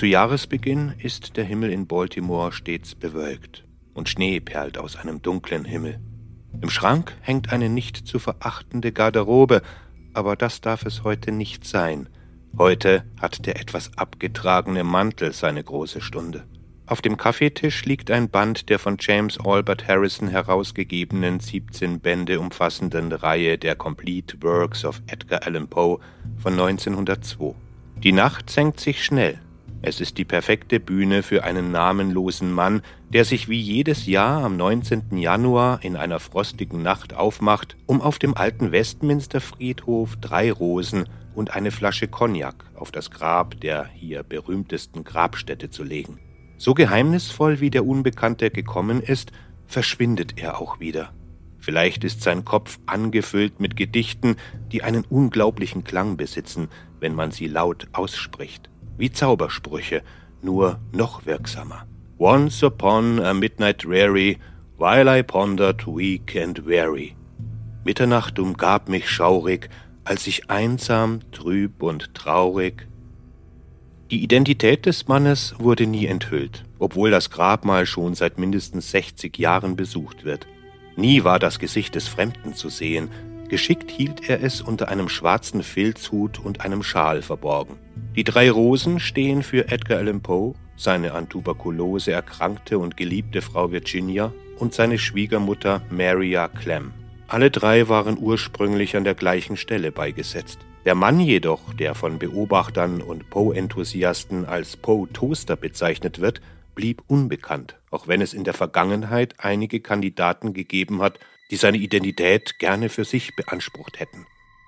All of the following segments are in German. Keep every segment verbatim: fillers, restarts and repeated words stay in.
Zu Jahresbeginn ist der Himmel in Baltimore stets bewölkt und Schnee perlt aus einem dunklen Himmel. Im Schrank hängt eine nicht zu verachtende Garderobe, aber das darf es heute nicht sein. Heute hat der etwas abgetragene Mantel seine große Stunde. Auf dem Kaffeetisch liegt ein Band der von James Albert Harrison herausgegebenen siebzehn Bände umfassenden Reihe der Complete Works of Edgar Allan Poe von neunzehnhundertzwei. Die Nacht senkt sich schnell. Es ist die perfekte Bühne für einen namenlosen Mann, der sich wie jedes Jahr am neunzehnten Januar in einer frostigen Nacht aufmacht, um auf dem alten Westminster-Friedhof drei Rosen und eine Flasche Cognac auf das Grab der hier berühmtesten Grabstätte zu legen. So geheimnisvoll wie der Unbekannte gekommen ist, verschwindet er auch wieder. Vielleicht ist sein Kopf angefüllt mit Gedichten, die einen unglaublichen Klang besitzen, wenn man sie laut ausspricht. Wie Zaubersprüche, nur noch wirksamer. Once upon a midnight dreary, while I pondered weak and weary. Mitternacht umgab mich schaurig, als ich einsam, trüb und traurig. Die Identität des Mannes wurde nie enthüllt, obwohl das Grabmal schon seit mindestens sechzig Jahren besucht wird. Nie war das Gesicht des Fremden zu sehen. Geschickt hielt er es unter einem schwarzen Filzhut und einem Schal verborgen. Die drei Rosen stehen für Edgar Allan Poe, seine an Tuberkulose erkrankte und geliebte Frau Virginia und seine Schwiegermutter Maria Clemm. Alle drei waren ursprünglich an der gleichen Stelle beigesetzt. Der Mann jedoch, der von Beobachtern und Poe-Enthusiasten als Poe-Toaster bezeichnet wird, blieb unbekannt, auch wenn es in der Vergangenheit einige Kandidaten gegeben hat, die seine Identität gerne für sich beansprucht hätten.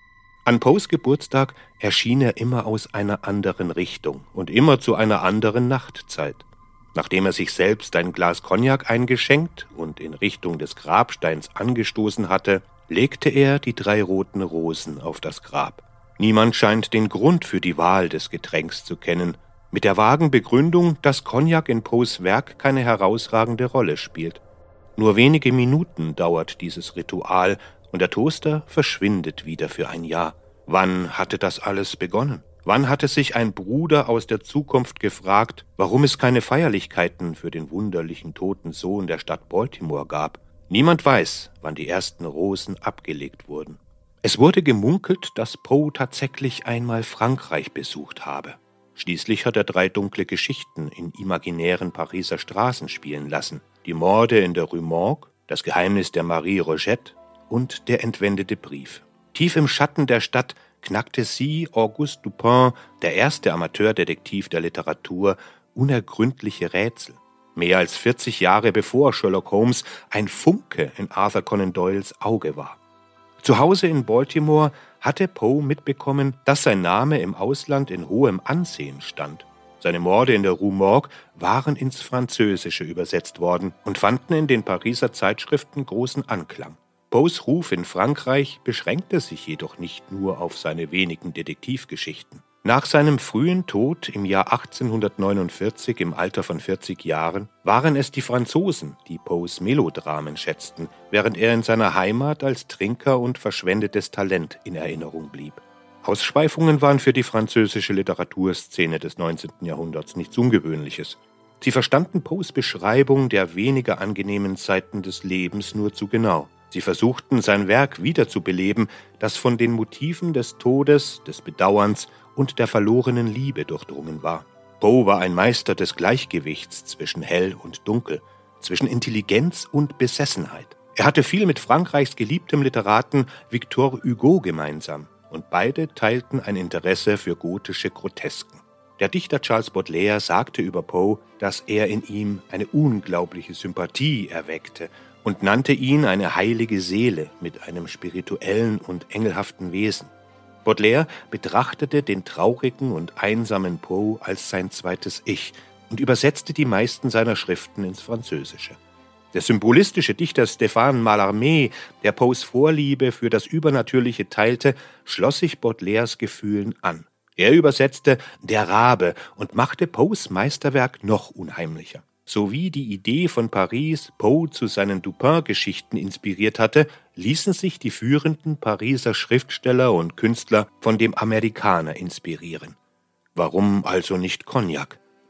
An Poes Geburtstag erschien er immer aus einer anderen Richtung und immer zu einer anderen Nachtzeit. Nachdem er sich selbst ein Glas Cognac eingeschenkt und in Richtung des Grabsteins angestoßen hatte, legte er die drei roten Rosen auf das Grab. Niemand scheint den Grund für die Wahl des Getränks zu kennen, mit der vagen Begründung, dass Cognac in Poes Werk keine herausragende Rolle spielt. Nur wenige Minuten dauert dieses Ritual und der Toaster verschwindet wieder für ein Jahr. Wann hatte das alles begonnen? Wann hatte sich ein Bruder aus der Zukunft gefragt, warum es keine Feierlichkeiten für den wunderlichen toten Sohn der Stadt Baltimore gab? Niemand weiß, wann die ersten Rosen abgelegt wurden. Es wurde gemunkelt, dass Poe tatsächlich einmal Frankreich besucht habe. Schließlich hat er drei dunkle Geschichten in imaginären Pariser Straßen spielen lassen. Die Morde in der Rue Morgue, das Geheimnis der Marie Rogette und der entwendete Brief. Tief im Schatten der Stadt knackte sie, Auguste Dupin, der erste Amateurdetektiv der Literatur, unergründliche Rätsel. Mehr als vierzig Jahre bevor Sherlock Holmes ein Funke in Arthur Conan Doyles Auge war. Zu Hause in Baltimore hatte Poe mitbekommen, dass sein Name im Ausland in hohem Ansehen stand. Seine Morde in der Rue Morgue waren ins Französische übersetzt worden und fanden in den Pariser Zeitschriften großen Anklang. Poes Ruf in Frankreich beschränkte sich jedoch nicht nur auf seine wenigen Detektivgeschichten. Nach seinem frühen Tod im Jahr achtzehnhundertneunundvierzig im Alter von vierzig Jahren waren es die Franzosen, die Poes Melodramen schätzten, während er in seiner Heimat als Trinker und verschwendetes Talent in Erinnerung blieb. Ausschweifungen waren für die französische Literaturszene des neunzehnten Jahrhunderts nichts Ungewöhnliches. Sie verstanden Poes Beschreibung der weniger angenehmen Zeiten des Lebens nur zu genau. Sie versuchten, sein Werk wiederzubeleben, das von den Motiven des Todes, des Bedauerns und der verlorenen Liebe durchdrungen war. Poe war ein Meister des Gleichgewichts zwischen Hell und Dunkel, zwischen Intelligenz und Besessenheit. Er hatte viel mit Frankreichs geliebtem Literaten Victor Hugo gemeinsam und beide teilten ein Interesse für gotische Grotesken. Der Dichter Charles Baudelaire sagte über Poe, dass er in ihm eine unglaubliche Sympathie erweckte und nannte ihn eine heilige Seele mit einem spirituellen und engelhaften Wesen. Baudelaire betrachtete den traurigen und einsamen Poe als sein zweites Ich und übersetzte die meisten seiner Schriften ins Französische. Der symbolistische Dichter Stéphane Mallarmé, der Poes Vorliebe für das Übernatürliche teilte, schloss sich Baudelaires Gefühlen an. Er übersetzte »Der Rabe« und machte Poes Meisterwerk noch unheimlicher. Sowie die Idee von Paris Poe zu seinen Dupin-Geschichten inspiriert hatte, ließen sich die führenden Pariser Schriftsteller und Künstler von dem Amerikaner inspirieren. Warum also nicht Cognac?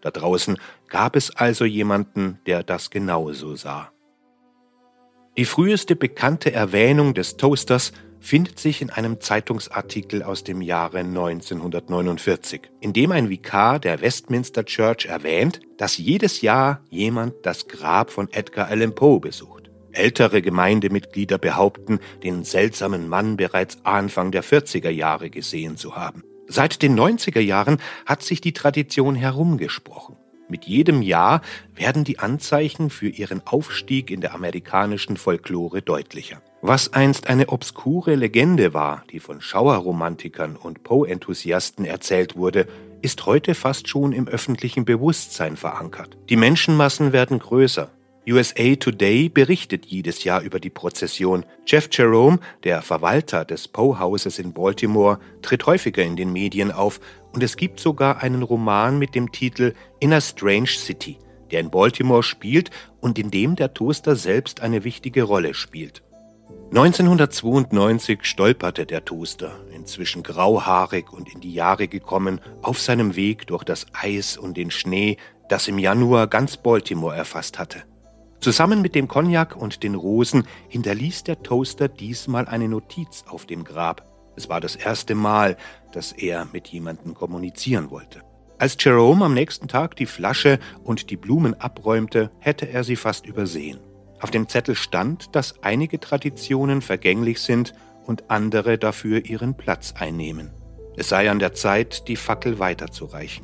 Da draußen gab es also jemanden, der das genauso sah. Die früheste bekannte Erwähnung des Toasters findet sich in einem Zeitungsartikel aus dem Jahre neunzehnhundertneunundvierzig, in dem ein Vikar der Westminster Church erwähnt, dass jedes Jahr jemand das Grab von Edgar Allan Poe besucht. Ältere Gemeindemitglieder behaupten, den seltsamen Mann bereits Anfang der vierziger Jahre gesehen zu haben. Seit den neunziger Jahren hat sich die Tradition herumgesprochen. Mit jedem Jahr werden die Anzeichen für ihren Aufstieg in der amerikanischen Folklore deutlicher. Was einst eine obskure Legende war, die von Schauerromantikern und Poe-Enthusiasten erzählt wurde, ist heute fast schon im öffentlichen Bewusstsein verankert. Die Menschenmassen werden größer. U S A Today berichtet jedes Jahr über die Prozession. Jeff Jerome, der Verwalter des Poe-Hauses in Baltimore, tritt häufiger in den Medien auf und es gibt sogar einen Roman mit dem Titel In a Strange City, der in Baltimore spielt und in dem der Toaster selbst eine wichtige Rolle spielt. neunzehnhundertzweiundneunzig stolperte der Toaster, inzwischen grauhaarig und in die Jahre gekommen, auf seinem Weg durch das Eis und den Schnee, das im Januar ganz Baltimore erfasst hatte. Zusammen mit dem Cognac und den Rosen hinterließ der Toaster diesmal eine Notiz auf dem Grab. Es war das erste Mal, dass er mit jemandem kommunizieren wollte. Als Jerome am nächsten Tag die Flasche und die Blumen abräumte, hätte er sie fast übersehen. Auf dem Zettel stand, dass einige Traditionen vergänglich sind und andere dafür ihren Platz einnehmen. Es sei an der Zeit, die Fackel weiterzureichen.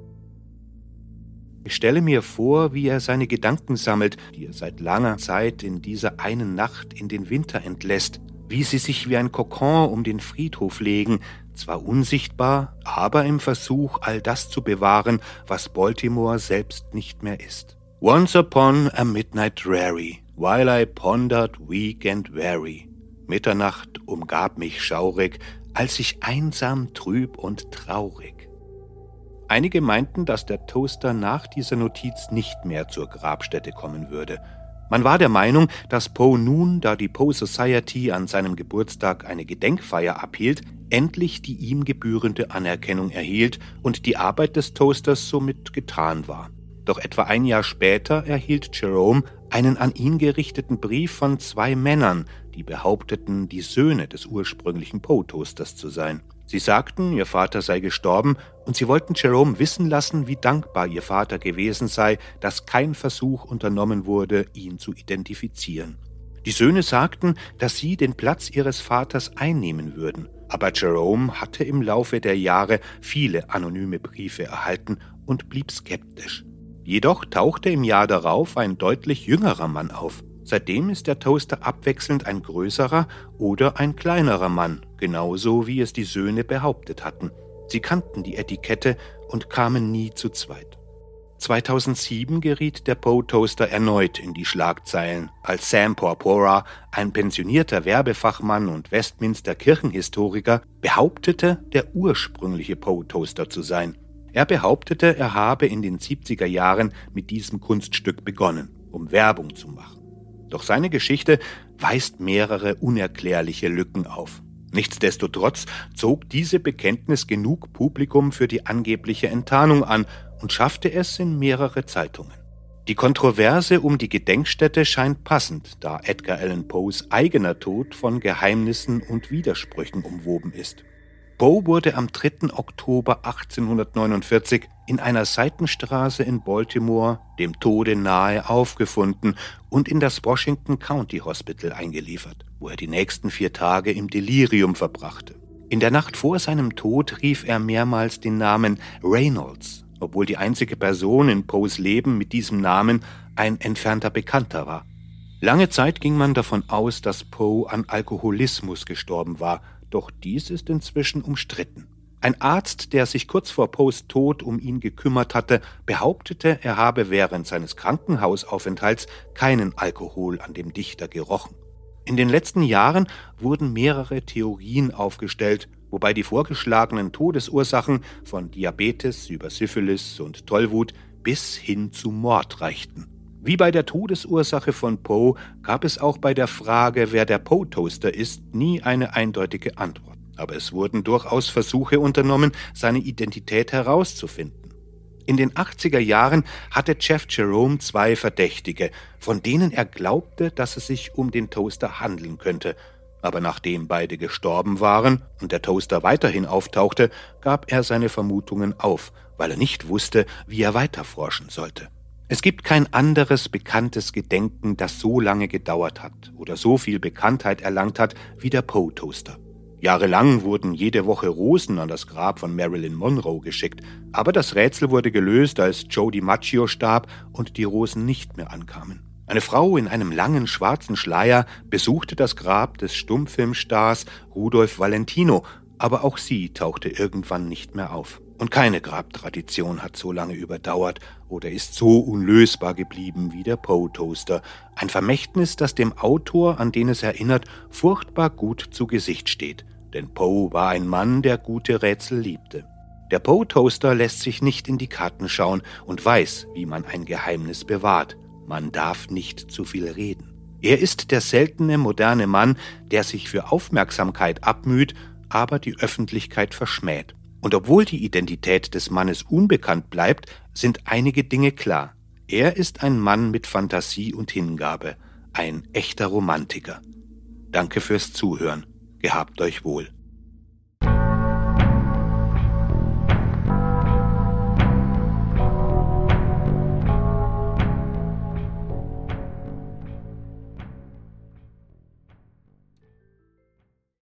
Ich stelle mir vor, wie er seine Gedanken sammelt, die er seit langer Zeit in dieser einen Nacht in den Winter entlässt, wie sie sich wie ein Kokon um den Friedhof legen, zwar unsichtbar, aber im Versuch, all das zu bewahren, was Baltimore selbst nicht mehr ist. Once upon a midnight dreary, while I pondered weak and weary. Mitternacht umgab mich schaurig, als ich einsam, trüb und traurig. Einige meinten, dass der Toaster nach dieser Notiz nicht mehr zur Grabstätte kommen würde. Man war der Meinung, dass Poe nun, da die Poe Society an seinem Geburtstag eine Gedenkfeier abhielt, endlich die ihm gebührende Anerkennung erhielt und die Arbeit des Toasters somit getan war. Doch etwa ein Jahr später erhielt Jerome einen an ihn gerichteten Brief von zwei Männern, die behaupteten, die Söhne des ursprünglichen Poe-Toasters zu sein. Sie sagten, ihr Vater sei gestorben und sie wollten Jerome wissen lassen, wie dankbar ihr Vater gewesen sei, dass kein Versuch unternommen wurde, ihn zu identifizieren. Die Söhne sagten, dass sie den Platz ihres Vaters einnehmen würden, aber Jerome hatte im Laufe der Jahre viele anonyme Briefe erhalten und blieb skeptisch. Jedoch tauchte im Jahr darauf ein deutlich jüngerer Mann auf. Seitdem ist der Toaster abwechselnd ein größerer oder ein kleinerer Mann, genauso wie es die Söhne behauptet hatten. Sie kannten die Etikette und kamen nie zu zweit. zweitausendsieben geriet der Poe-Toaster erneut in die Schlagzeilen, als Sam Porpora, ein pensionierter Werbefachmann und Westminster-Kirchenhistoriker, behauptete, der ursprüngliche Poe-Toaster zu sein. Er behauptete, er habe in den siebziger Jahren mit diesem Kunststück begonnen, um Werbung zu machen. Doch seine Geschichte weist mehrere unerklärliche Lücken auf. Nichtsdestotrotz zog diese Bekenntnis genug Publikum für die angebliche Enttarnung an und schaffte es in mehrere Zeitungen. Die Kontroverse um die Gedenkstätte scheint passend, da Edgar Allan Poes eigener Tod von Geheimnissen und Widersprüchen umwoben ist. Poe wurde am dritten Oktober achtzehnhundertneunundvierzig in einer Seitenstraße in Baltimore dem Tode nahe aufgefunden und in das Washington County Hospital eingeliefert, wo er die nächsten vier Tage im Delirium verbrachte. In der Nacht vor seinem Tod rief er mehrmals den Namen Reynolds, obwohl die einzige Person in Poes Leben mit diesem Namen ein entfernter Bekannter war. Lange Zeit ging man davon aus, dass Poe an Alkoholismus gestorben war, doch dies ist inzwischen umstritten. Ein Arzt, der sich kurz vor Poes Tod um ihn gekümmert hatte, behauptete, er habe während seines Krankenhausaufenthalts keinen Alkohol an dem Dichter gerochen. In den letzten Jahren wurden mehrere Theorien aufgestellt, wobei die vorgeschlagenen Todesursachen von Diabetes über Syphilis und Tollwut bis hin zu Mord reichten. Wie bei der Todesursache von Poe gab es auch bei der Frage, wer der Poe-Toaster ist, nie eine eindeutige Antwort. Aber es wurden durchaus Versuche unternommen, seine Identität herauszufinden. In den achtziger Jahren hatte Jeff Jerome zwei Verdächtige, von denen er glaubte, dass es sich um den Toaster handeln könnte. Aber nachdem beide gestorben waren und der Toaster weiterhin auftauchte, gab er seine Vermutungen auf, weil er nicht wusste, wie er weiterforschen sollte. Es gibt kein anderes bekanntes Gedenken, das so lange gedauert hat oder so viel Bekanntheit erlangt hat wie der Poe-Toaster. Jahrelang wurden jede Woche Rosen an das Grab von Marilyn Monroe geschickt, aber das Rätsel wurde gelöst, als Joe DiMaggio starb und die Rosen nicht mehr ankamen. Eine Frau in einem langen schwarzen Schleier besuchte das Grab des Stummfilmstars Rudolph Valentino, aber auch sie tauchte irgendwann nicht mehr auf. Und keine Grabtradition hat so lange überdauert oder ist so unlösbar geblieben wie der Poe-Toaster. Ein Vermächtnis, das dem Autor, an den es erinnert, furchtbar gut zu Gesicht steht. Denn Poe war ein Mann, der gute Rätsel liebte. Der Poe-Toaster lässt sich nicht in die Karten schauen und weiß, wie man ein Geheimnis bewahrt. Man darf nicht zu viel reden. Er ist der seltene moderne Mann, der sich für Aufmerksamkeit abmüht, aber die Öffentlichkeit verschmäht. Und obwohl die Identität des Mannes unbekannt bleibt, sind einige Dinge klar. Er ist ein Mann mit Fantasie und Hingabe, ein echter Romantiker. Danke fürs Zuhören. Gehabt euch wohl.